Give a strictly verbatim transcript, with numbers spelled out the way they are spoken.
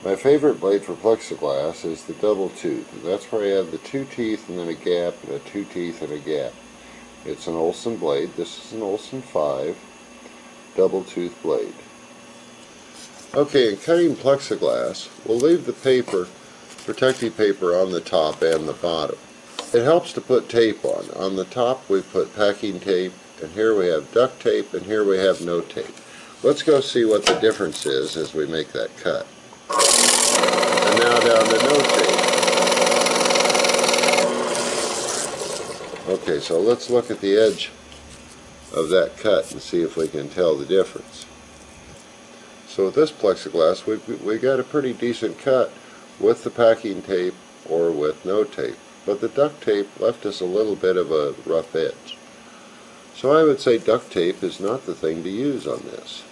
My favorite blade for plexiglass is the double tooth. That's where I have the two teeth and then a gap and a two teeth and a gap. It's an Olsen blade. This is an Olsen five double tooth blade. Okay, in cutting plexiglass, we'll leave the paper, protective paper, on the top and the bottom. It helps to put tape on. On the top we put packing tape, and here we have duct tape, and here we have no tape. Let's go see what the difference is as we make that cut. And now down to no tape. Okay, so let's look at the edge of that cut and see if we can tell the difference. So with this plexiglass, we we got a pretty decent cut with the packing tape or with no tape, but the duct tape left us a little bit of a rough edge. So I would say duct tape is not the thing to use on this.